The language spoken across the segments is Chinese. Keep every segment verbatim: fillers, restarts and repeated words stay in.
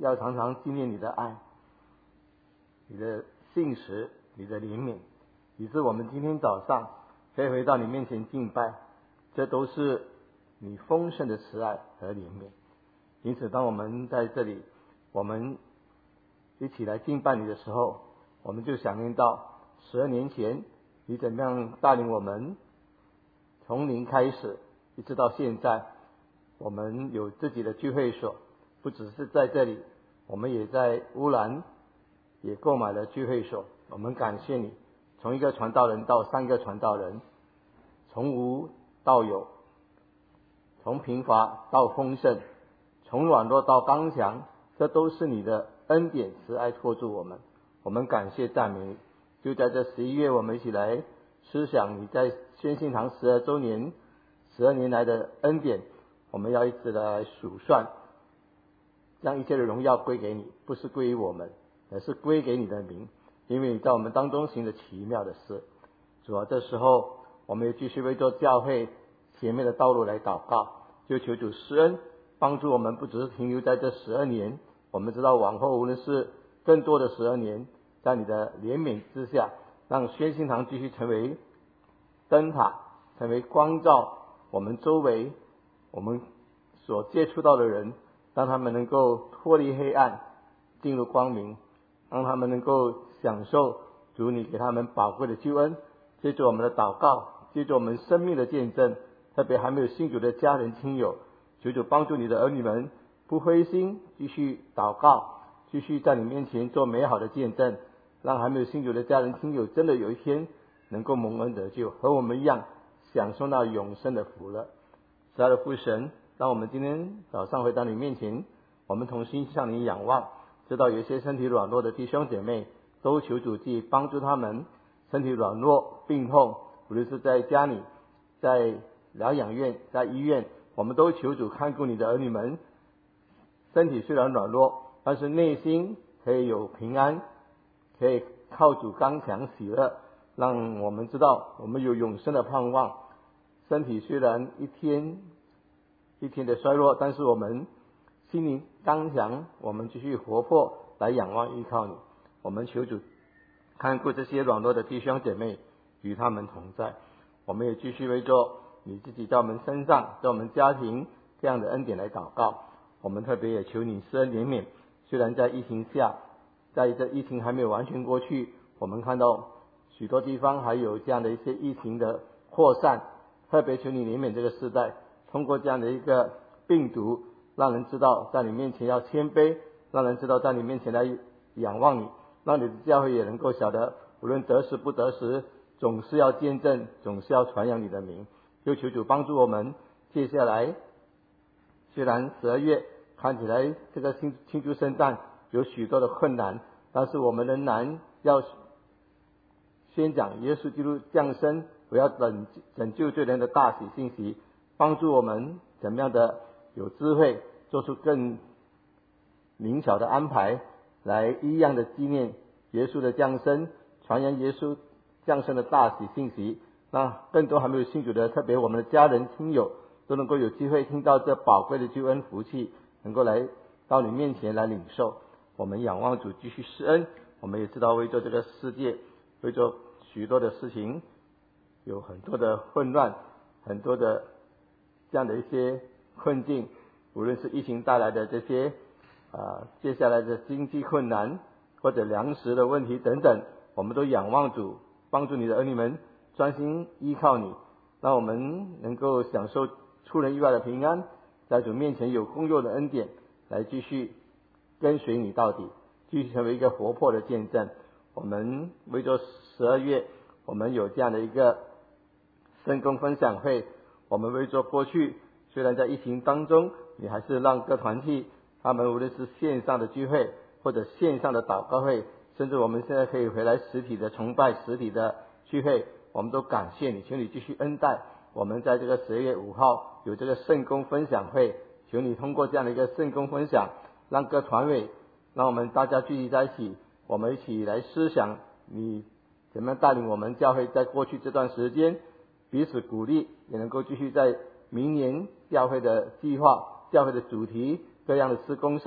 要常常纪念你的爱，你的信实，你的怜悯，以致我们今天早上可以回到你面前敬拜，这都是你丰盛的慈爱和怜悯。因此当我们在这里，我们一起来敬拜你的时候，我们就想念到十二年前你怎么样带领我们从零开始一直到现在，我们有自己的聚会所，不只是在这里，我们也在乌兰也购买了聚会所。我们感谢你，从一个传道人到三个传道人，从无到有，从贫乏到丰盛，从软弱到刚强，这都是你的恩典慈爱托住我们。我们感谢赞美你。就在这十一月，我们一起来思想你在宣信堂十二周年十二年来的恩典，我们要一直来数算，将一切的荣耀归给你，不是归于我们，而是归给你的名，因为你在我们当中行了奇妙的事。主啊，这时候我们也继续为做教会前面的道路来祷告，就求主施恩帮助我们，不只是停留在这十二年，我们知道往后无论是更多的十二年，在你的怜悯之下，让宣信堂继续成为灯塔，成为光照我们周围我们所接触到的人，让他们能够脱离黑暗进入光明，让他们能够享受主你给他们宝贵的救恩。接着我们的祷告，接着我们生命的见证，特别还没有信主的家人亲友，求主帮助你的儿女们不灰心，继续祷告，继续在你面前做美好的见证，让还没有信主的家人亲友真的有一天能够蒙恩得救，和我们一样享受到永生的福乐。慈爱的父神，让我们今天早上回到你面前，我们同心向你仰望，知道有一些身体软弱的弟兄姐妹，都求主记帮助他们，身体软弱病痛，无论是在家里，在疗养院，在医院，我们都求主看顾你的儿女们，身体虽然软弱，但是内心可以有平安，可以靠主刚强喜乐，让我们知道我们有永生的盼望。身体虽然一天一天的衰弱，但是我们心灵刚强，我们继续活泼来仰望依靠你。我们求主看顾这些软弱的弟兄姐妹，与他们同在。我们也继续为着你自己在我们身上，在我们家庭这样的恩典来祷告。我们特别也求你施恩怜悯，虽然在疫情下，在这疫情还没有完全过去，我们看到许多地方还有这样的一些疫情的扩散，特别求你怜悯这个世代，通过这样的一个病毒，让人知道在你面前要谦卑，让人知道在你面前来仰望你，让你的教会也能够晓得，无论得时不得时，总是要见证，总是要传扬你的名。就求主帮助我们，接下来虽然十二月看起来这个庆庆祝圣诞有许多的困难，但是我们仍然要宣讲耶稣基督降生，我要拯拯救罪人的大喜信息，帮助我们怎么样的有智慧，做出更灵巧的安排，来一样的纪念耶稣的降生，传扬耶稣降生的大喜信息，让更多还没有信主的，特别我们的家人亲友，都能够有机会听到这宝贵的救恩福气，能够来到你面前来领受。我们仰望主继续施恩，我们也知道为着这个世界，为着许多的事情有很多的混乱，很多的这样的一些困境，无论是疫情带来的这些啊，接下来的经济困难或者粮食的问题等等，我们都仰望主，帮助你的儿女们专心依靠你，让我们能够享受出人意外的平安，在主面前有功用的恩典，来继续跟随你到底，继续成为一个活泼的见证。我们为着十二月，我们有这样的一个圣工分享会，我们为着过去虽然在疫情当中，你还是让各团体他们无论是线上的聚会或者线上的祷告会，甚至我们现在可以回来实体的崇拜，实体的聚会，我们都感谢你，求你继续恩待我们。在这个十二月五号有这个圣工分享会，求你通过这样的一个圣工分享，让各团委，让我们大家聚集在一起，我们一起来思想你怎么样带领我们教会在过去这段时间彼此鼓励，也能够继续在明年教会的计划、教会的主题各样的施工上，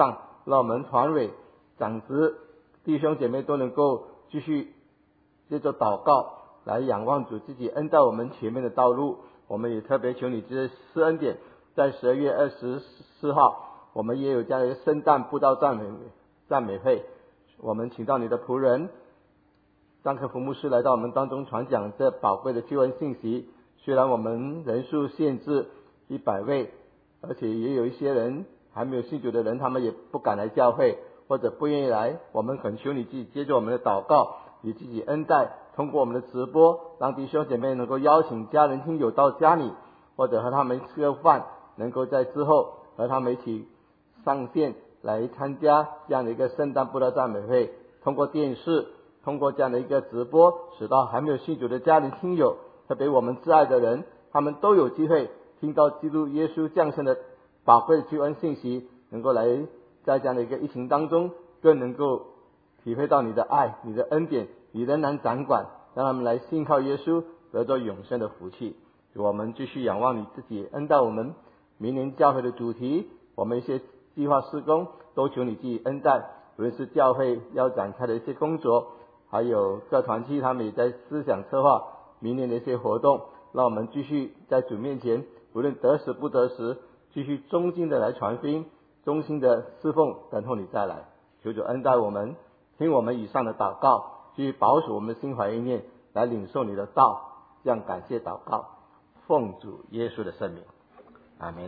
让我们团委、长子、弟兄姐妹都能够继续借着祷告来仰望主自己恩待我们前面的道路。我们也特别求你这施恩典，在十二月二十四号，我们也有这样一个圣诞布道赞美赞美会，我们请到你的仆人张克福牧师来到我们当中传讲这宝贵的救恩信息。虽然我们人数限制一百位，而且也有一些人还没有信主的人，他们也不敢来教会或者不愿意来，我们恳求你自己接着我们的祷告，你自己恩待，通过我们的直播，让弟兄姐妹能够邀请家人亲友到家里，或者和他们吃个饭，能够在之后和他们一起上线来参加这样的一个圣诞布道赞美会，通过电视，通过这样的一个直播，使到还没有信主的家人亲友，特别我们挚爱的人，他们都有机会听到基督耶稣降生的宝贵的救恩信息，能够来在这样的一个疫情当中，更能够体会到你的爱、你的恩典，你仍然掌管，让他们来信靠耶稣，得到永生的福气。我们继续仰望你自己恩待我们明年教会的主题，我们一些计划施工都求你自己恩待，无论是教会要展开的一些工作，还有各团契他们也在思想策划明年的一些活动，让我们继续在主面前，无论得时不得时，继续忠心的来传福音，忠心的侍奉，等候你再来。求主恩待我们，听我们以上的祷告，继续保守我们的心怀意念，来领受你的道，这样感谢祷告，奉主耶稣的圣名，阿们。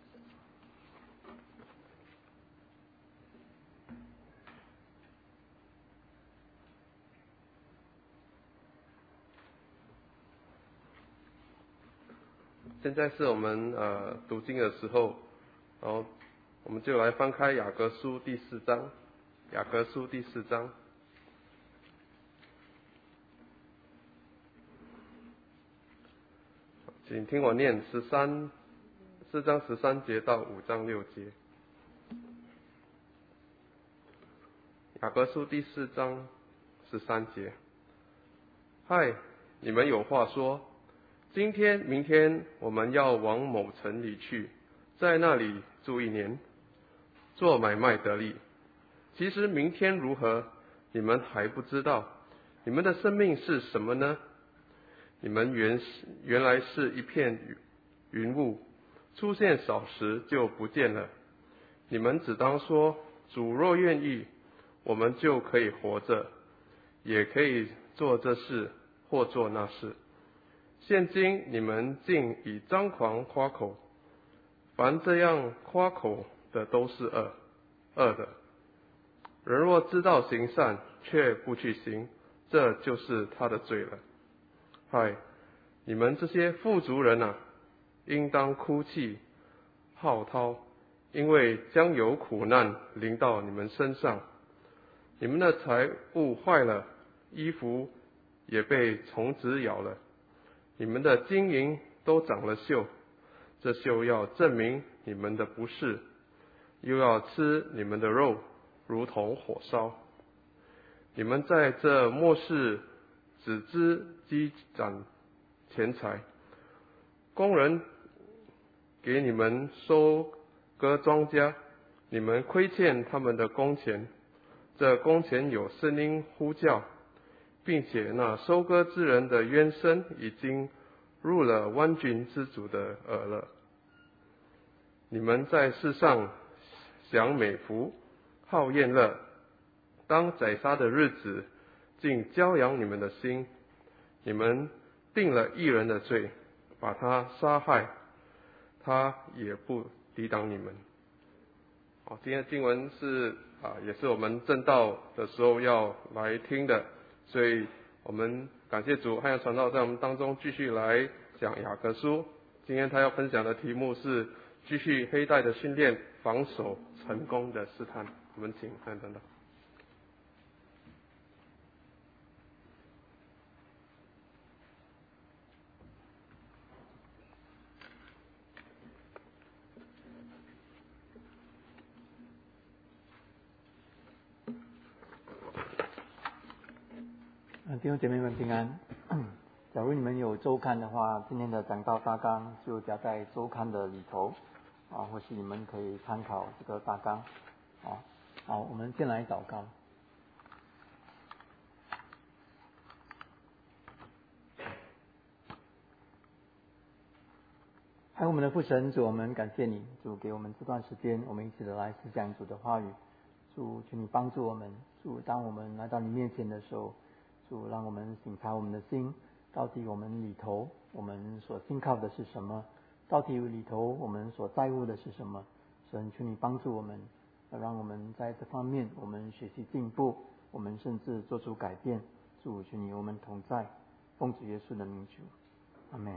现在是我们呃读经的时候，然后我们就来翻开雅各书第四章，雅各书第四章，请听我念十三四章十三节到五章六节。雅各书第四章十三节，嗨，你们有话说。今天、明天我们要往某城里去，在那里住一年，做买卖得利。其实明天如何，你们还不知道。你们的生命是什么呢？你们原原来是一片云雾，出现少时就不见了。你们只当说，主若愿意，我们就可以活着，也可以做这事或做那事。现今你们竟以张狂夸口，凡这样夸口的都是恶恶的。人若知道行善，却不去行，这就是他的罪了。嗨，你们这些富足人啊，应当哭泣号啕，因为将有苦难临到你们身上。你们的财物坏了，衣服也被虫子咬了。你们的金银都长了锈，这锈要证明你们的不是，又要吃你们的肉，如同火烧。你们在这末世只知积攒钱财，工人给你们收割庄稼，你们亏欠他们的工钱。这工钱有声音呼叫，并且那收割之人的冤声已经入了万军之主的耳了。你们在世上享美福，好宴乐，当宰杀的日子，竟骄养你们的心。你们定了义人的罪，把他杀害，他也不抵挡你们。好，今天的经文是啊，也是我们正道的时候要来听的，所以我们感谢主，汉阳传道在我们当中继续来讲雅各书。今天他要分享的题目是继续黑带的训练，防守成功的试探。我们请汉阳传道。 弟兄姐妹们平安。假如你们有周刊的话，今天的讲道大纲就夹在周刊的里头啊，或许你们可以参考这个大纲啊。 好，我们先来祷告。爱我们的父神主，我们感谢你，主给我们这段时间，我们一起的来思想主的话语。主，求你帮助我们。主，当我们来到你面前的时候，主让我们省察我们的心，到底我们里头我们所信靠的是什么？到底里头我们所在乎的是什么？神，求你帮助我们，让我们在这方面我们学习进步，我们甚至做出改变。主，求你我们同在，奉主耶稣的名求，阿们。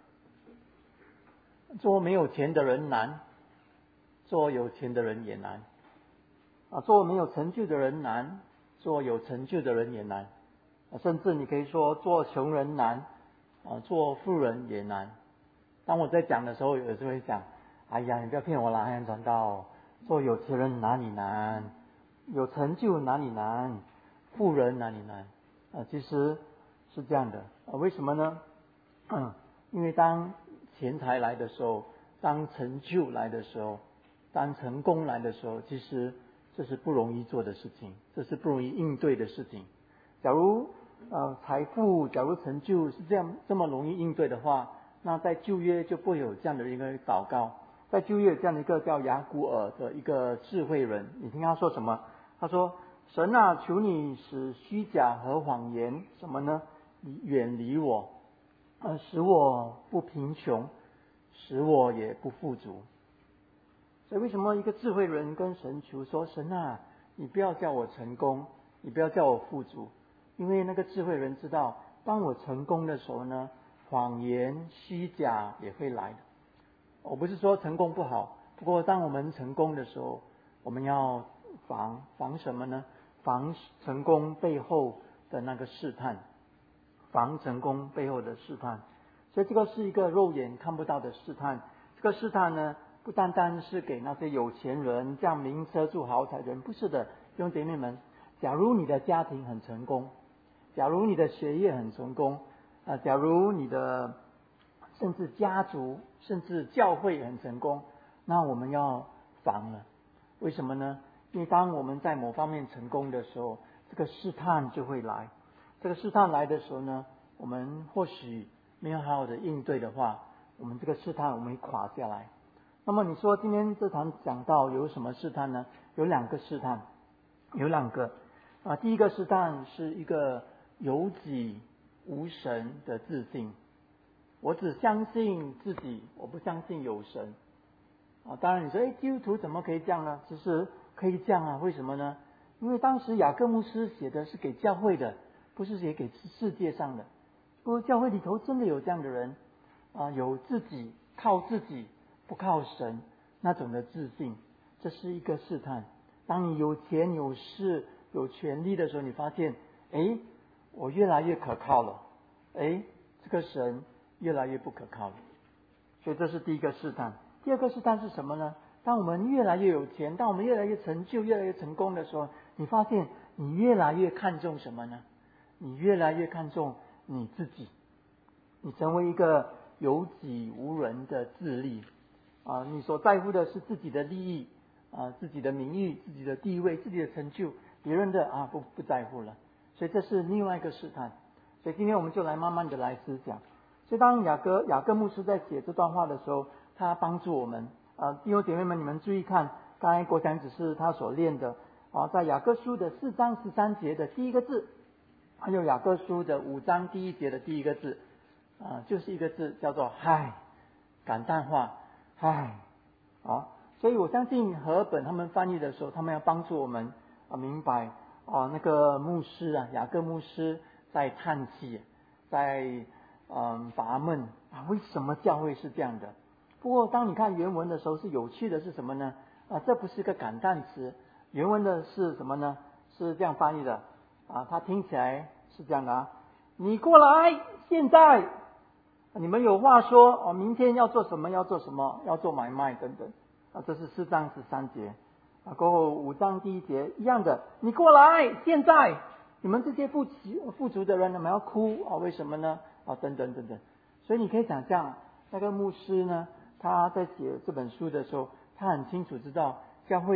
做没有钱的人难，做有钱的人也难啊！做没有成就的人难，做有成就的人也难啊！甚至你可以说，做穷人难啊，做富人也难。当我在讲的时候，有时候会讲：哎呀，你不要骗我啦，安传道，做有钱人哪里难，有成就哪里难，富人哪里难啊？其实是这样的啊！为什么呢？嗯，因为当钱财来的时候，当成就来的时候，当成功来的时候，其实这是不容易做的事情，这是不容易应对的事情。假如呃财富，假如成就是这样这么容易应对的话，那在旧约就不会有这样的一个祷告。在旧约这样的一个叫雅古尔的一个智慧人，你听他说什么？他说：神啊，求你使虚假和谎言什么呢？远离我。呃，使我不贫穷，使我也不富足。所以为什么一个智慧人跟神求说：神啊，你不要叫我成功，你不要叫我富足？因为那个智慧人知道，当我成功的时候呢，谎言虚假也会来的。我不是说成功不好，不过当我们成功的时候，我们要防防什么呢？防成功背后的那个试探，防成功背后的试探。所以这个是一个肉眼看不到的试探。这个试探呢，不单单是给那些有钱人，这样名车住豪宅的人，不是的。弟兄姐妹们，假如你的家庭很成功，假如你的学业很成功啊，假如你的甚至家族甚至教会很成功，那我们要防了。为什么呢？因为当我们在某方面成功的时候，这个试探就会来。这个试探来的时候呢，我们或许没有好好的应对的话，我们这个试探我们会垮下来。那么你说今天这堂讲到有什么试探呢？有两个试探，有两个啊。第一个试探是一个有己无神的自信，我只相信自己，我不相信有神啊。当然你说，哎，基督徒怎么可以这样呢？其实可以这样啊。为什么呢？因为当时雅各牧师写的是给教会的，不是写给世界上的。不过教会里头真的有这样的人啊，有自己靠自己不靠神那种的自信，这是一个试探。当你有钱有势有权利的时候，你发现，哎，我越来越可靠了，哎，这个神越来越不可靠了。所以这是第一个试探。第二个试探是什么呢？当我们越来越有钱，当我们越来越成就越来越成功的时候，你发现你越来越看重什么呢？你越来越看重你自己，你成为一个有己无人的自利啊！你所在乎的是自己的利益啊，自己的名誉、自己的地位、自己的成就，别人的啊不不在乎了。所以这是另外一个试探。所以今天我们就来慢慢的来思想。所以当雅各雅各牧师在写这段话的时候，他帮助我们啊，弟兄姐妹们，你们注意看，刚才国强只是他所练的啊，在雅各书的四章十三节的第一个字，还有雅各书的五章第一节的第一个字啊，就是一个字叫做唉，感叹话唉啊。所以我相信和本他们翻译的时候，他们要帮助我们啊明白啊那个牧师啊雅各牧师在叹气，在嗯拔闷啊，为什么教会是这样的？不过当你看原文的时候，是有趣的是什么呢？啊，这不是个感叹词，原文的是什么呢？是这样翻译的啊，它听起来是这样的啊，你过来，现在你们有话说啊，明天要做什么，要做什么，要做买卖等等啊，这是四章十三节啊，过后五章第一节一样的，你过来，现在你们这些富富足的人，你们要哭啊？为什么呢？啊，等等等等。所以你可以想象，那个牧师呢，他在写这本书的时候，他很清楚知道教会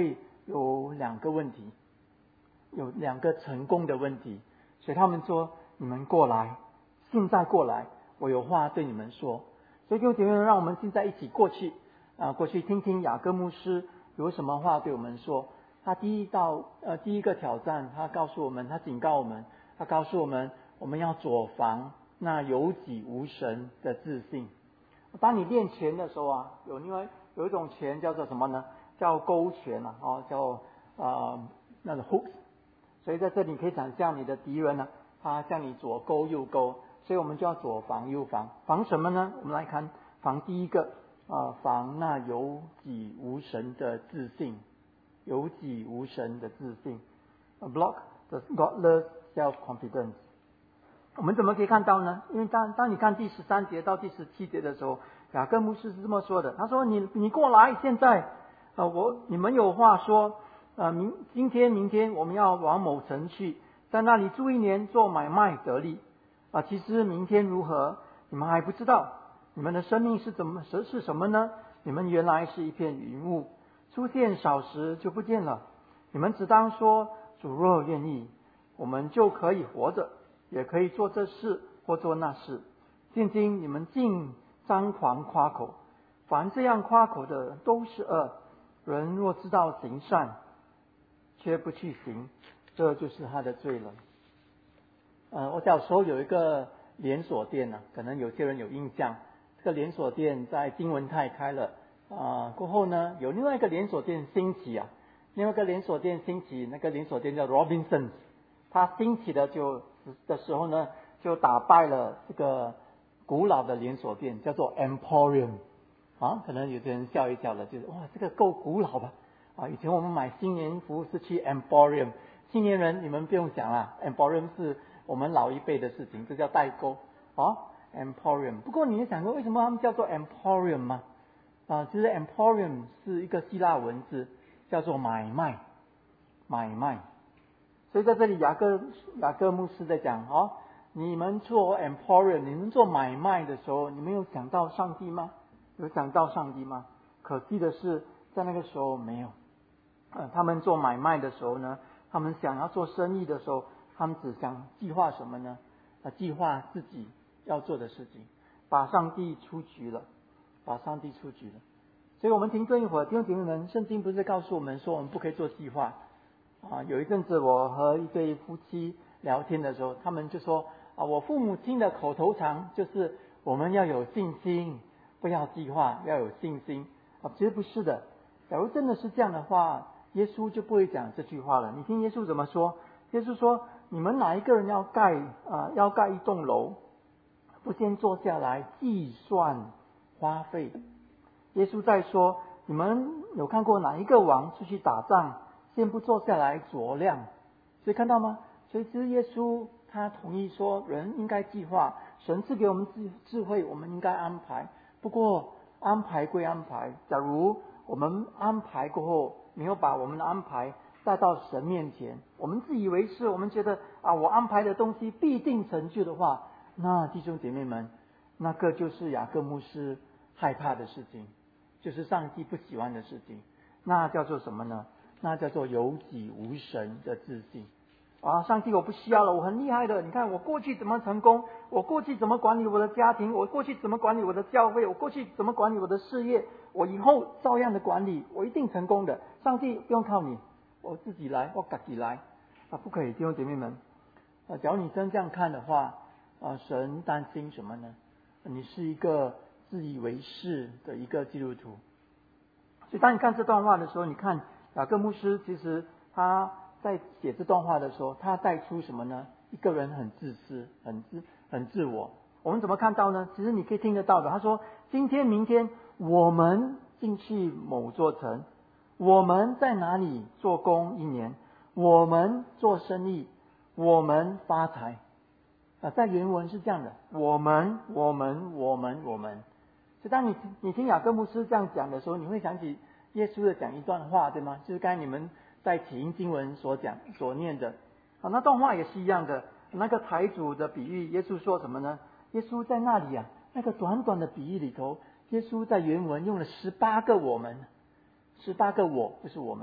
有两个问题，有两个成功的问题，所以他们说：你们过来，现在过来，我有话对你们说。所以弟兄姐妹们，让我们现在一起过去啊，过去听听雅各牧师有什么话对我们说。他第一道呃第一个挑战，他告诉我们，他警告我们，他告诉我们，我们要左防那有己无神的自信。当你练拳的时候啊，有另外有一种拳叫做什么呢？叫勾拳啊，哦，叫呃那个 hooks。所以在这里你可以想象你的敌人呢，他向你左勾右勾，所以我们就要左防右防。防什么呢？我们来看，防第一个啊、呃，防那有己无神的自信。有己无神的自信 ，a block the godless self-confidence。我们怎么可以看到呢？因为当当你看第十三节到第十七节的时候，雅各牧师是这么说的：他说你你过来，现在呃我你们有话说，呃明今天明天我们要往某城去，在那里住一年，做买卖得利啊、呃。其实明天如何，你们还不知道。你们的生命是怎么是是什么呢？你们原来是一片云雾。出现少时就不见了。你们只当说，主若愿意，我们就可以活着，也可以做这事或做那事。现今你们竟张狂夸口，凡这样夸口的都是恶。人若知道行善，却不去行，这就是他的罪了。呃，我小时候有一个连锁店啊，可能有些人有印象。这个连锁店在金文泰开了。啊、呃，过后呢，有另外一个连锁店兴起啊，另外一个连锁店兴起，那个连锁店叫 Robinsons， 它兴起的就的时候呢，就打败了这个古老的连锁店，叫做 Emporium。啊，可能有些人笑一笑了，就是哇，这个够古老吧？啊，以前我们买新年服是去 Emporium， 青年人你们不用想啦 ，Emporium 是我们老一辈的事情，这叫代沟。啊 ，Emporium。不过你有想过为什么他们叫做 Emporium 吗？啊，其实 Emporium 是一个希腊文字，叫做买卖，买卖。所以在这里雅各雅各牧师在讲哦，你们做 Emporium， 你们做买卖的时候，你们有想到上帝吗？有想到上帝吗？可惜的是，在那个时候没有。呃，他们做买卖的时候呢，他们想要做生意的时候，他们只想计划什么呢？啊，计划自己要做的事情，把上帝出局了。把上帝出局了，所以我们停顿一会儿，弟兄姐妹们，圣经不是告诉我们说我们不可以做计划啊？有一阵子我和一对夫妻聊天的时候，他们就说啊，我父母亲的口头禅就是我们要有信心，不要计划，要有信心啊。其实不是的，假如真的是这样的话，耶稣就不会讲这句话了。你听耶稣怎么说？耶稣说：你们哪一个人要盖啊，要盖一栋楼，不先坐下来计算花费？耶稣在说，你们有看过哪一个王出去打仗，先不坐下来酌量？所以看到吗？所以其实耶稣他同意说，人应该计划，神赐给我们智智慧，我们应该安排。不过安排归安排，假如我们安排过后，没有把我们的安排带到神面前，我们自以为是，我们觉得啊，我安排的东西必定成就的话，那弟兄姐妹们，那个就是雅各牧师害怕的事情，就是上帝不喜欢的事情。那叫做什么呢？那叫做有己无神的自信啊！上帝我不需要了，我很厉害的。你看我过去怎么成功，我过去怎么管理我的家庭，我过去怎么管理我的教会，我过去怎么管理我的事业，我以后照样的管理，我一定成功的。上帝不用靠你，我自己来，我自己来啊！不可以，弟兄姐妹们啊！假如你真这样看的话啊，神担心什么呢？你是一个自以为是的一个基督徒。所以当你看这段话的时候，你看雅各牧师其实他在写这段话的时候，他带出什么呢？一个人很自私，很自很自我。我们怎么看到呢？其实你可以听得到的。他说：今天明天我们进去某座城，我们在哪里做工一年，我们做生意，我们发财啊，在原文是这样的：我们我们我们我们。所以当你你听雅各牧师这样讲的时候，你会想起耶稣的讲一段话，对吗？就是刚才你们在起因经文所讲所念的啊，那段话也是一样的。那个财主的比喻，耶稣说什么呢？耶稣在那里啊，那个短短的比喻里头，耶稣在原文用了十八个我们，十八个我，就是我们。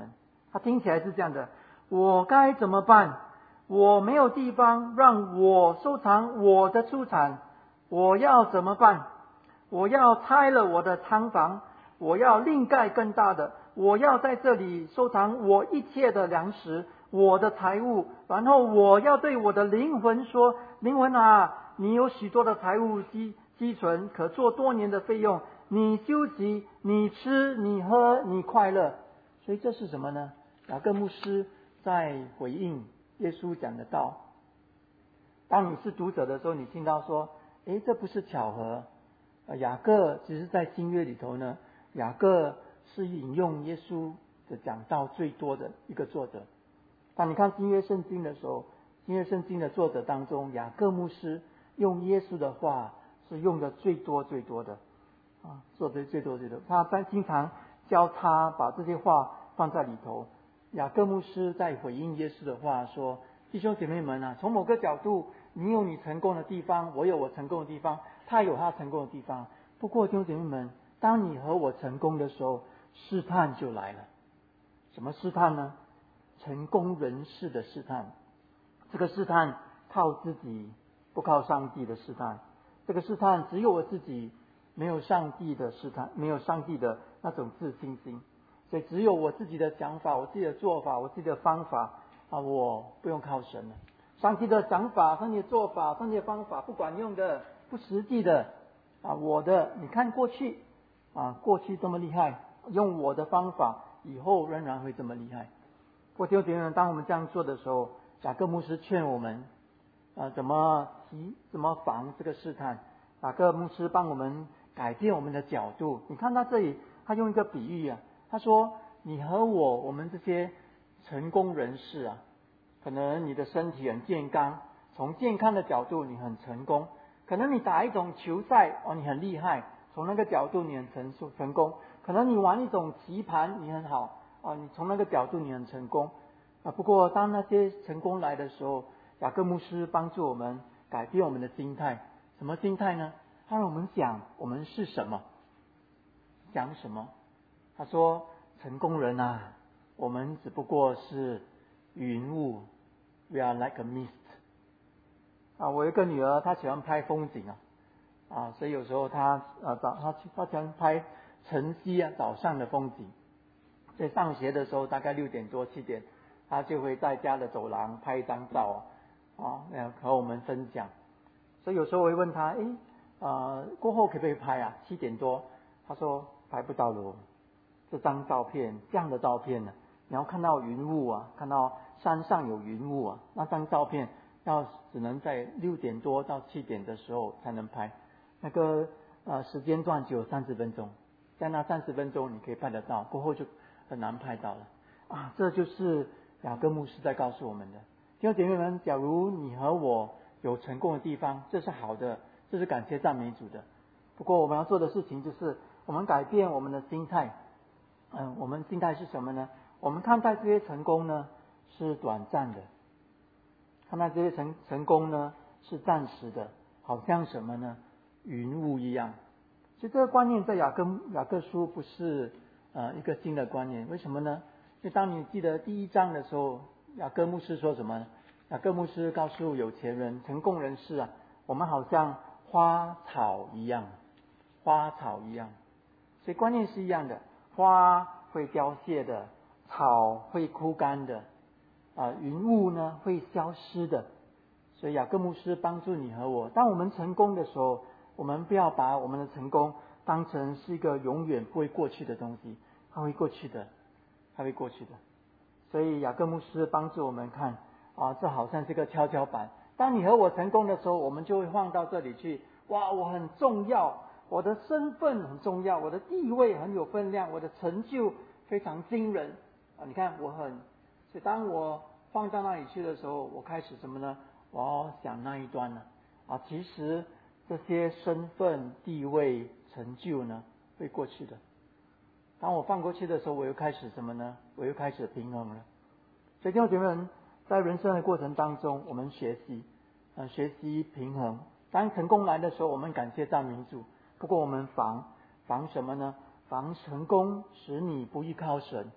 他听起来是这样的：我该怎么办？我没有地方让我收藏我的出产，我要怎么办？我要拆了我的仓房，我要另盖更大的，我要在这里收藏我一切的粮食，我的财物，然后我要对我的灵魂说：灵魂啊，你有许多的财物积积存，可做多年的费用，你休息，你吃，你喝，你快乐。所以这是什么呢？雅各牧师在回应耶稣讲的道。当你是读者的时候，你听到说，诶，这不是巧合。雅各其实在新约里头呢，雅各是引用耶稣的讲道最多的一个作者。当你看新约圣经的时候，新约圣经的作者当中，雅各牧师用耶稣的话是用的最多最多的啊，做的最多最多。他在经常交叉把这些话放在里头。雅各牧师在回应耶稣的话说：弟兄姐妹们啊，从某个角度，你有你成功的地方，我有我成功的地方，他有他成功的地方。不过弟兄姐妹们，当你和我成功的时候，试探就来了。什么试探呢？成功人士的试探。这个试探靠自己，不靠上帝的试探。这个试探只有我自己，没有上帝的试探，没有上帝的那种自信心。所以只有我自己的想法，我自己的做法，我自己的方法啊，我不用靠神了。上帝的想法、上帝的做法、上帝的方法不管用的、不实际的啊，我的你看过去啊，过去这么厉害，用我的方法，以后仍然会这么厉害。不过弟兄姐妹们，当我们这样做的时候，雅各牧师劝我们啊，怎么提、怎么防这个试探。雅各牧师帮我们改变我们的角度。你看他这里，他用一个比喻啊。他说：你和我，我们这些成功人士啊，可能你的身体很健康，从健康的角度你很成功；可能你打一种球赛哦，你很厉害，从那个角度你很成成功；可能你玩一种棋盘你很好啊，你从那个角度你很成功啊。不过当那些成功来的时候，雅各牧师帮助我们改变我们的心态。什么心态呢？他让我们想我们是什么，想什么。他说：成功人啊，我们只不过是云雾 ，We are like a mist。啊，我有一个女儿，她喜欢拍风景啊，啊，所以有时候她啊早她她喜欢拍晨曦啊早上的风景。在上学的时候，大概六点多七点，她就会在家的走廊拍一张照啊，啊，和我们分享。所以有时候我会问她，诶，啊，过后可不可以拍啊？七点多，她说拍不到了。这张照片，这样的照片呢，你要看到云雾啊，看到山上有云雾啊，那张照片要只能在六点多到七点的时候才能拍，那个呃时间段只有三十分钟，在那三十分钟你可以拍得到，过后就很难拍到了啊。这就是雅各牧师在告诉我们的。弟兄姐妹们，假如你和我有成功的地方，这是好的，这是感谢赞美主的。不过我们要做的事情就是，我们改变我们的心态。嗯，我们心态是什么呢？我们看待这些成功呢是短暂的，看待这些成成功呢是暂时的，好像什么呢？云雾一样。所以这个观念在雅各雅各书不是呃一个新的观念。为什么呢？因为当你记得第一章的时候，雅各牧师说什么呢？雅各牧师告诉有钱人、成功人士啊，我们好像花草一样，花草一样。所以观念是一样的。花会凋谢的，草会枯干的，啊，云雾呢会消失的。所以雅各牧师帮助你和我，当我们成功的时候，我们不要把我们的成功当成是一个永远不会过去的东西，它会过去的，它会过去的。所以雅各牧师帮助我们看啊，这好像是个跷跷板。当你和我成功的时候，我们就会放到这里去，哇，我很重要。我的身份很重要，我的地位很有分量，我的成就非常惊人啊！你看我很，所以当我放到那里去的时候，我开始什么呢？我要想那一端呢啊！其实这些身份、地位、成就呢，会过去的。当我放过去的时候，我又开始什么呢？我又开始平衡了。所以弟兄姐妹们，在人生的过程当中，我们学习，呃，学习平衡。当成功来的时候，我们感谢赞美主。不过我们防防什么呢？防成功使你不依靠神，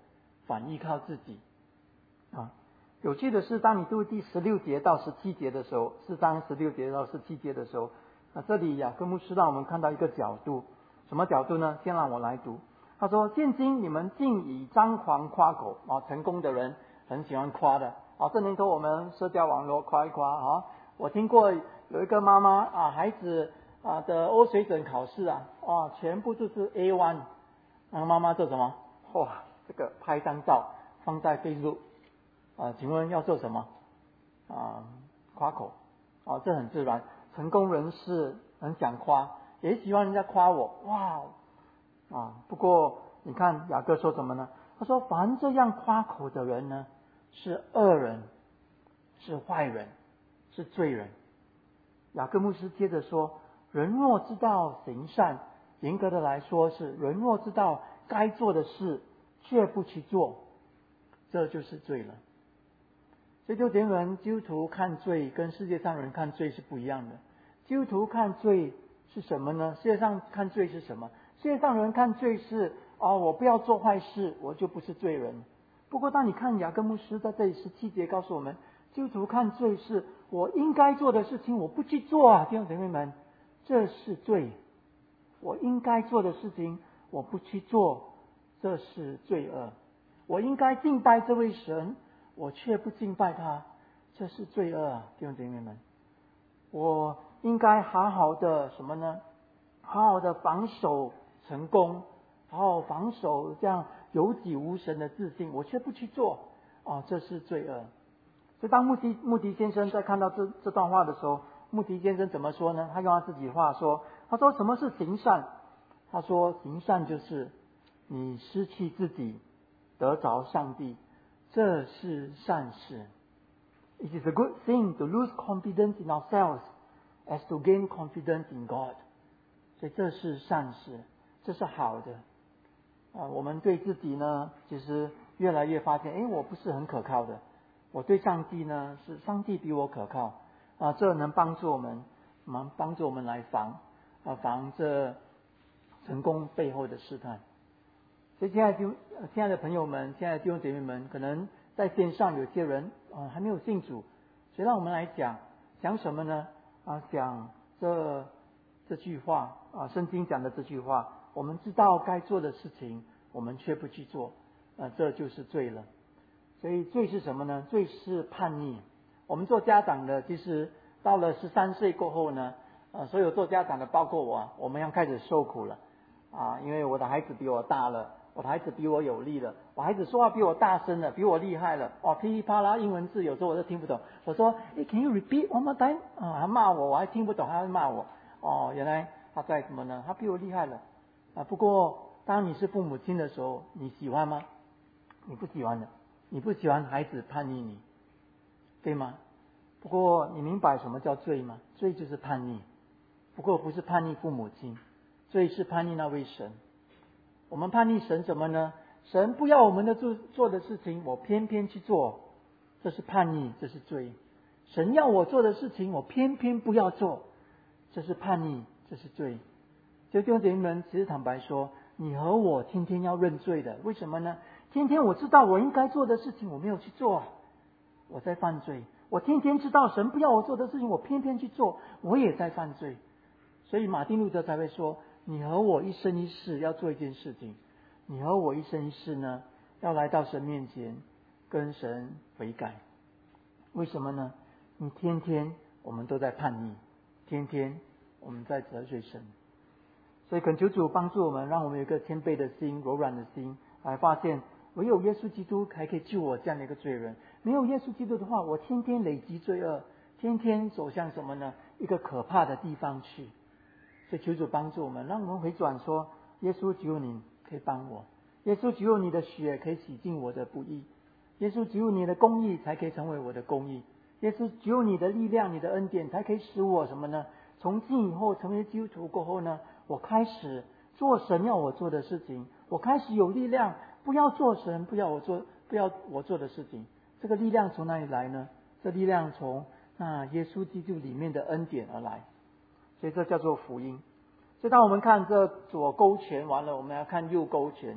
反依靠自己啊。有趣的是，当你读第十六节到十七节的时候，四章十六节到十七节的时候，那这里雅各牧师让我们看到一个角度，什么角度呢？先让我来读。他说：现今你们竟以张狂夸口啊，成功的人很喜欢夸的啊。这年头我们社交网络夸一夸啊。我听过有一个妈妈啊，孩子啊的 O 水准考试啊，哇，全部都是 A 一。那妈妈做什么？哇，这个拍张照放在 Facebook 啊，请问要做什么？啊，夸口啊，这很自然。成功人士很想夸，也喜欢人家夸我，哇啊！不过你看雅各说什么呢？他说：凡这样夸口的人呢，是恶人，是坏人，是罪人。雅各牧师接着说：人若知道行善，严格的来说是人若知道该做的事却不去做，这就是罪了。所以就点人基督徒看罪跟世界上人看罪是不一样的。基督徒看罪是什么呢？世界上看罪是什么？世界上人看罪是哦，我不要做坏事，我就不是罪人。不过当你看雅各牧师在这里十七节告诉我们，基督徒看罪是我应该做的事情我不去做啊，弟兄姐妹们，这是罪。我应该做的事情我不去做，这是罪恶。我应该敬拜这位神，我却不敬拜他，这是罪恶啊，弟兄姐妹们。我应该好好的什么呢？好好的防守成功，好好防守这样有己无神的自信，我却不去做，哦，这是罪恶。所以当穆迪穆迪先生在看到这这段话的时候，穆迪先生怎么说呢？他用他自己的话说，他说什么是行善？他说行善就是你失去自己，得着上帝，这是善事。It is a good thing to lose confidence in ourselves as to gain confidence in God. 所以这是善事，这是好的。啊，我们对自己呢，其实越来越发现，哎，我不是很可靠的。我对上帝呢，是上帝比我可靠。啊，这能帮助我们，能帮助我们来防啊，防这成功背后的试探。所以，亲爱的亲爱的朋友们，亲爱的弟兄姐妹们，可能在线上有些人啊还没有信主，所以让我们来讲讲什么呢？啊，讲这这句话啊，圣经讲的这句话，我们知道该做的事情，我们却不去做，啊，这就是罪了。所以罪是什么呢？罪是叛逆。我们做家长的，其实到了十三岁过后呢，呃，所有做家长的，包括我，我们要开始受苦了啊，因为我的孩子比我大了。我的孩子比我有力了，我孩子说话比我大声了，比我厉害了，哇，噼里啪啦英文字有时候我都听不懂。我说，哎 ，Can you repeat one more time？ 啊，他骂我，我还听不懂，他还骂我。哦，原来他在什么呢？他比我厉害了啊。不过，当你是父母亲的时候，你喜欢吗？你不喜欢的，你不喜欢孩子叛逆你，对吗？不过，你明白什么叫罪吗？罪就是叛逆，不过不是叛逆父母亲，罪是叛逆那位神。我们叛逆神什么呢？神不要我们的做做的事情，我偏偏去做，这是叛逆，这是罪。神要我做的事情，我偏偏不要做，这是叛逆，这是罪。就弟兄姐妹们，其实坦白说，你和我天天要认罪的，为什么呢？天天我知道我应该做的事情，我没有去做，我在犯罪。我天天知道神不要我做的事情，我偏偏去做，我也在犯罪。所以马丁路德才会说，你和我一生一世要做一件事情，你和我一生一世呢，要来到神面前跟神悔改。为什么呢？你天天我们都在叛逆，天天我们在得罪神。所以恳求主帮助我们，让我们有一个谦卑的心，柔软的心，来发现唯有耶稣基督才可以救我这样的一个罪人。没有耶稣基督的话，我天天累积罪恶，天天走向什么呢？一个可怕的地方去。所以求主帮助我们，让我们回转说，耶稣只有你可以帮我，耶稣只有你的血可以洗净我的不义，耶稣只有你的公义才可以成为我的公义，耶稣只有你的力量，你的恩典才可以使我什么呢？从今以后成为基督徒过后呢，我开始做神要我做的事情，我开始有力量，不要做神不要我做不要我做的事情。这个力量从哪里来呢？这力量从那耶稣基督里面的恩典而来。所以这叫做福音。所以当我们看这左勾拳完了，我们要看右勾拳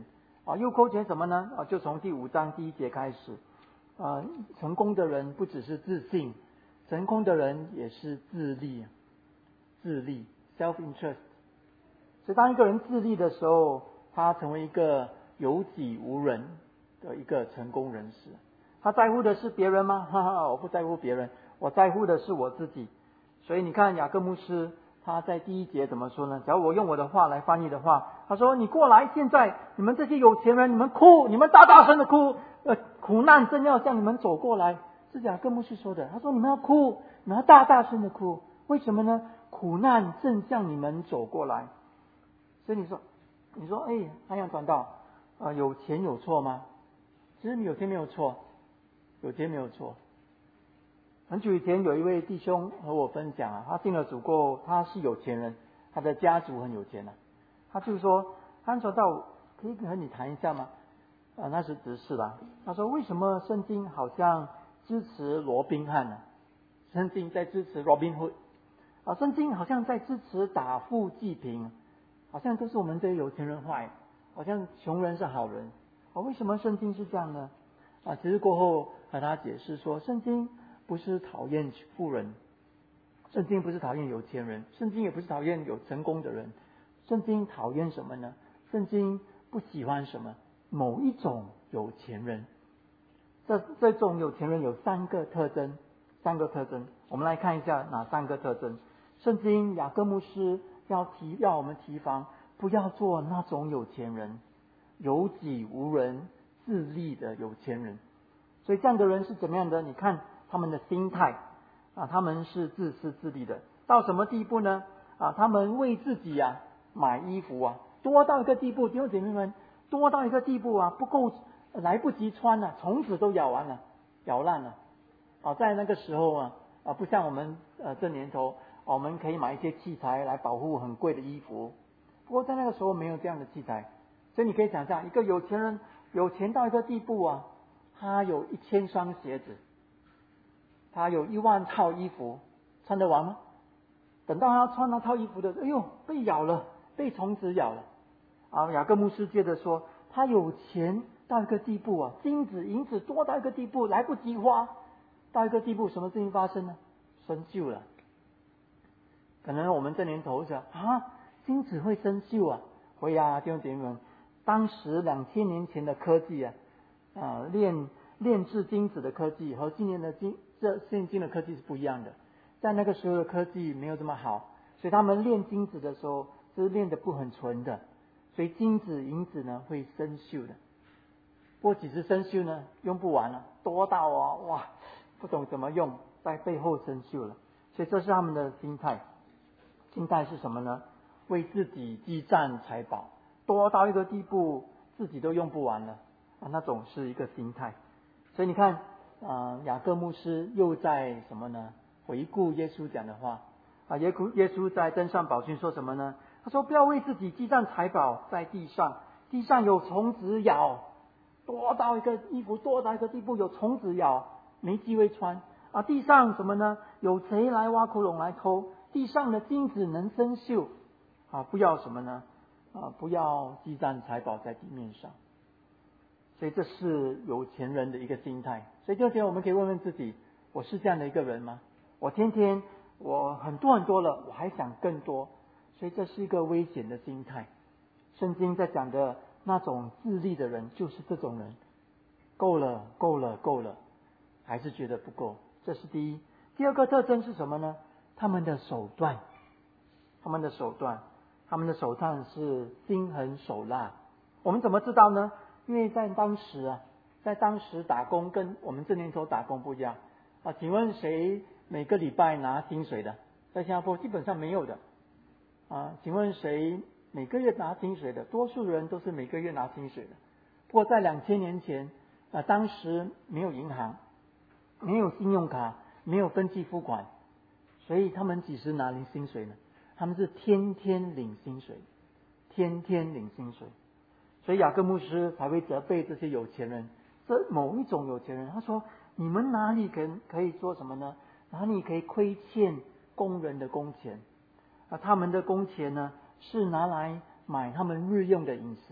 啊，又扣钱什么呢？啊，就从第五章第一节开始。啊，成功的人不只是自信，成功的人也是自利，自利 （self-interest）。所以，当一个人自利的时候，他成为一个有己无人的一个成功人士。他在乎的是别人吗？哈哈，我不在乎别人，我在乎的是我自己。所以你看雅各牧师他在第一节怎么说呢？假如我用我的话来翻译的话，他说：“你过来，现在你们这些有钱人，你们哭，你们大大声的哭，呃，苦难正要向你们走过来。”是雅各牧师说的。他说：“你们要哭，你们要大大声的哭，为什么呢？苦难正向你们走过来。”所以你说，你说，哎，安阳传道，啊、呃，有钱有错吗？其实你有钱没有错，有钱没有错。很久以前有一位弟兄和我分享啊，他信了主过后，他是有钱人，他的家族很有钱啊。他就说，安传道可以和你谈一下吗？啊，那是执事啦。他说，为什么圣经好像支持罗宾汉呢？圣经在支持 Robin Hood 啊，圣经好像在支持打富济贫，好像都是我们这些有钱人坏，好像穷人是好人啊？为什么圣经是这样呢？啊，其实过后和他解释说，圣经不是讨厌富人，圣经不是讨厌有钱人，圣经也不是讨厌有成功的人，圣经讨厌什么呢？圣经不喜欢什么？某一种有钱人。这这种有钱人有三个特征，三个特征，我们来看一下哪三个特征。圣经雅各牧师要提要我们提防，不要做那种有钱人，有己无人、自利的有钱人。所以这样的人是怎么样的？你看他们的心态啊，他们是自私自利的，到什么地步呢？啊，他们为自己啊买衣服啊，多到一个地步，弟兄姐妹们，多到一个地步啊，不够，来不及穿了，虫子都咬完了，咬烂了。啊，在那个时候啊，啊，不像我们呃这年头，我们可以买一些器材来保护很贵的衣服。不过在那个时候没有这样的器材，所以你可以想象，一个有钱人有钱到一个地步啊，他有一千双鞋子，他有一万套衣服，穿得完吗？等到他穿那套衣服的，哎呦，被咬了，被虫子咬了。啊，雅各牧师接着说，他有钱到一个地步啊，金子银子多到一个地步，来不及花，到一个地步，什么事情发生呢？生锈了。可能我们这年头想啊，金子会生锈啊？会啊，弟兄姐妹们，当时两千年前的科技啊，啊炼炼制金子的科技和今年的金这现今的科技是不一样的。在那个时候的科技没有这么好，所以他们炼金子的时候是炼的不很纯的，所以金子银子呢会生锈的。不过几时生锈呢？用不完了，多到啊哇，不懂怎么用，在背后生锈了。所以这是他们的心态。心态是什么呢？为自己积攒财宝，多到一个地步，自己都用不完了啊，那种是一个心态。所以你看，啊、呃，雅各牧师又在什么呢？回顾耶稣讲的话啊，耶稣耶稣在登上宝训说什么呢？他说：“不要为自己积攒财宝在地上，地上有虫子咬，多到一个衣服多到一个地步，有虫子咬，没机会穿啊。地上什么呢？有贼来挖窟窿来偷。”地上的金子能生锈啊！不要什么呢？啊，不要积攒财宝在地面上。所以这是有钱人的一个心态。所以就天我们可以问问自己：我是这样的一个人吗？我天天我很多很多了，我还想更多。所以这是一个危险的心态。圣经在讲的那种自利的人，就是这种人。够了，够了，够了，还是觉得不够。这是第一。第二个特征是什么呢？他们的手段，他们的手段，他们的手段是心狠手辣。我们怎么知道呢？因为在当时啊，在当时打工跟我们这年头打工不一样啊。请问谁每个礼拜拿薪水的？在新加坡基本上没有的啊。请问谁每个月拿薪水的？多数人都是每个月拿薪水的。不过在两千年前啊，当时没有银行，没有信用卡，没有分期付款。所以他们几时拿领薪水呢？他们是天天领薪水，天天领薪水。所以雅各牧师才会责备这些有钱人，这某一种有钱人，他说：你们哪里可可以做什么呢？哪里可以亏欠工人的工钱？啊，他们的工钱呢是拿来买他们日用的饮食的，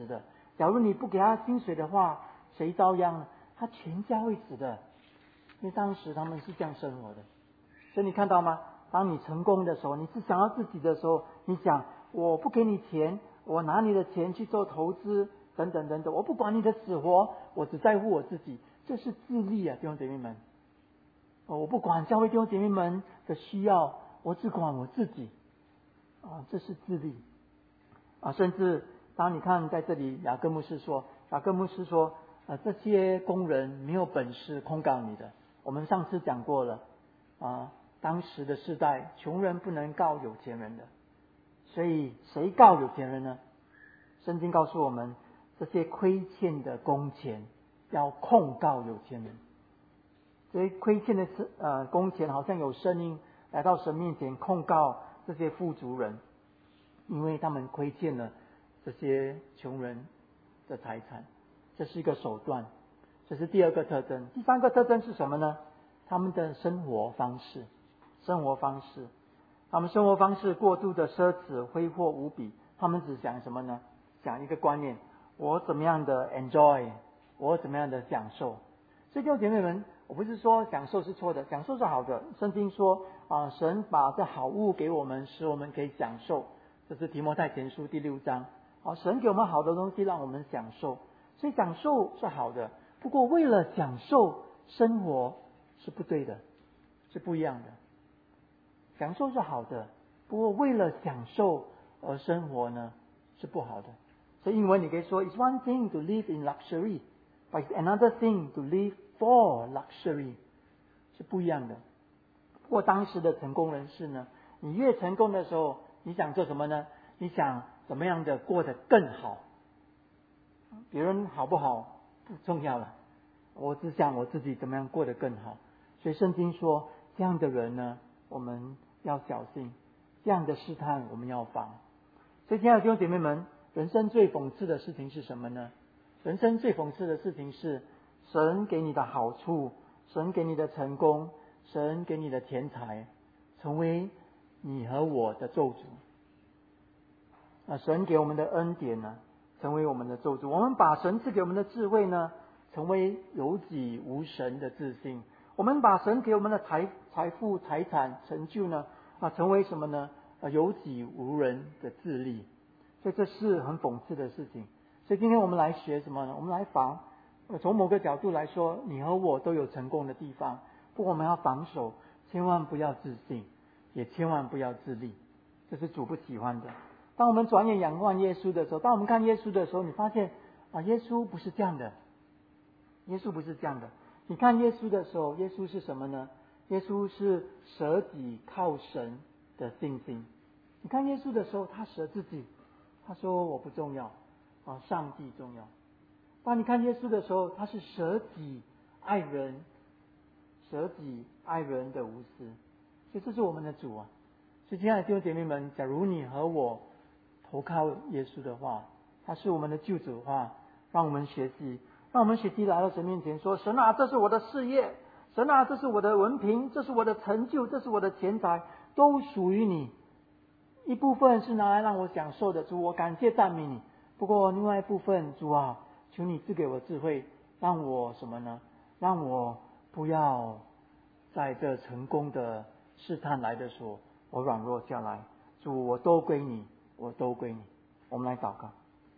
假如你不给他薪水的话，谁遭殃呢？他全家会死的。因为当时他们是这样生活的。所以你看到吗？当你成功的时候，你是想要自己的时候，你想我不给你钱，我拿你的钱去做投资等等等等，我不管你的死活，我只在乎我自己，这是自利啊，弟兄姐妹们。我不管教会弟兄姐妹们的需要，我只管我自己啊，这是自利啊。甚至当你看在这里，雅各牧师说，雅各牧师说，呃，这些工人没有本事控告你的。我们上次讲过了啊，当时的世代，穷人不能告有钱人的，所以谁告有钱人呢？圣经告诉我们，这些亏欠的工钱要控告有钱人。所以亏欠的呃工钱好像有声音来到神面前控告这些富足人，因为他们亏欠了这些穷人的财产，这是一个手段。这是第二个特征。第三个特征是什么呢？他们的生活方式，生活方式，他们生活方式过度的奢侈挥霍无比。他们只想什么呢？想一个观念：我怎么样的 enjoy， 我怎么样的享受。所以弟兄姐妹们，我不是说享受是错的，享受是好的。圣经说啊，神把这好物给我们，使我们可以享受。这是提摩太前书第六章。啊，神给我们好的东西，让我们享受。所以享受是好的，不过为了享受生活是不对的，是不一样的。享受是好的，不过为了享受而生活呢，是不好的。所以英文你可以说 It's one thing to live in luxury, but it's another thing to live for luxury， 是不一样的。不过当时的成功人士呢，你越成功的时候，你想做什么呢？你想怎么样的过得更好？别人好不好不重要了，我只想我自己怎么样过得更好。所以圣经说，这样的人呢，我们要小心，这样的试探我们要防。所以亲爱的弟兄姐妹们，人生最讽刺的事情是什么呢？人生最讽刺的事情是，神给你的好处，神给你的成功，神给你的钱财，成为你和我的咒诅。啊，神给我们的恩典呢，成为我们的咒诅。我们把神赐给我们的智慧呢，成为有己无神的自信。我们把神给我们的财财富、财产、成就呢，啊，成为什么呢？啊，有己无人的自利。所以这是很讽刺的事情。所以今天我们来学什么呢？我们来防。从某个角度来说，你和我都有成功的地方，不过我们要防守，千万不要自信，也千万不要自利，这是主不喜欢的。当我们转眼仰望耶稣的时候，当我们看耶稣的时候，你发现啊，耶稣不是这样的，耶稣不是这样的。你看耶稣的时候，耶稣是什么呢？耶稣是舍己靠神的信心。你看耶稣的时候，他舍自己，他说我不重要啊，上帝重要。当你看耶稣的时候，他是舍己爱人，舍己爱人的无私。所以这是我们的主啊。所以亲爱的弟兄姐妹们，假如你和我投靠耶稣的话，他是我们的救主的话，让我们学习，让我们学习来到神面前说，神啊，这是我的事业，神啊，这是我的文凭，这是我的成就，这是我的钱财，都属于你。一部分是拿来让我享受的，主，我感谢赞美你。不过另外一部分，主啊，求你赐给我智慧，让我什么呢？让我不要在这成功的试探来的时候，我软弱下来。主，我都归你，我都归你。我们来祷告。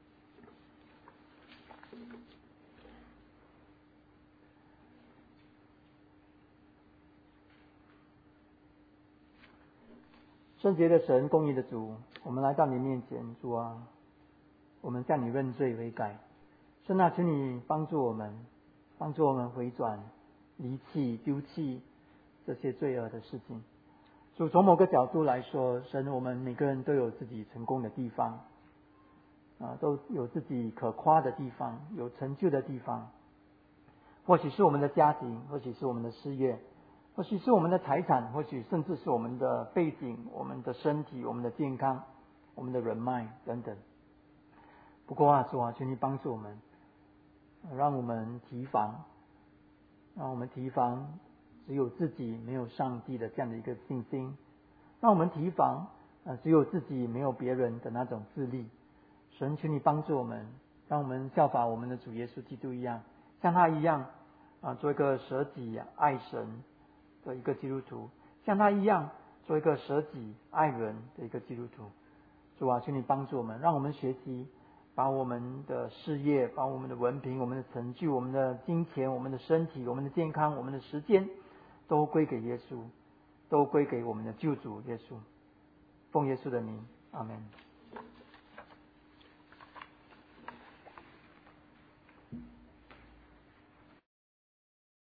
圣洁的神，公义的主，我们来到你面前，主啊，我们向你认罪悔改。神啊，请你帮助我们，帮助我们回转、离弃、丢弃这些罪恶的事情。主，从某个角度来说，神，我们每个人都有自己成功的地方，啊，都有自己可夸的地方，有成就的地方。或许是我们的家庭，或许是我们的事业，或许是我们的财产，或许甚至是我们的背景、我们的身体、我们的健康、我们的人脉等等。不过啊，主啊，求你帮助我们，让我们提防，让我们提防只有自己没有上帝的这样的一个信心，让我们提防呃只有自己没有别人的那种自利。神，求你帮助我们， 让我们效法我们的主耶稣基督一样，像他一样啊，做一个舍己爱神的一个基督徒，像他一样做一个舍己爱人的一个基督徒。主啊，求你帮助我们，让我们学习把我们的事业、把我们的文凭、我们的成就、我们的金钱、我们的身体、我们的健康、我们的时间，都归给耶稣，都归给我们的救主耶稣。奉耶稣的名，阿们。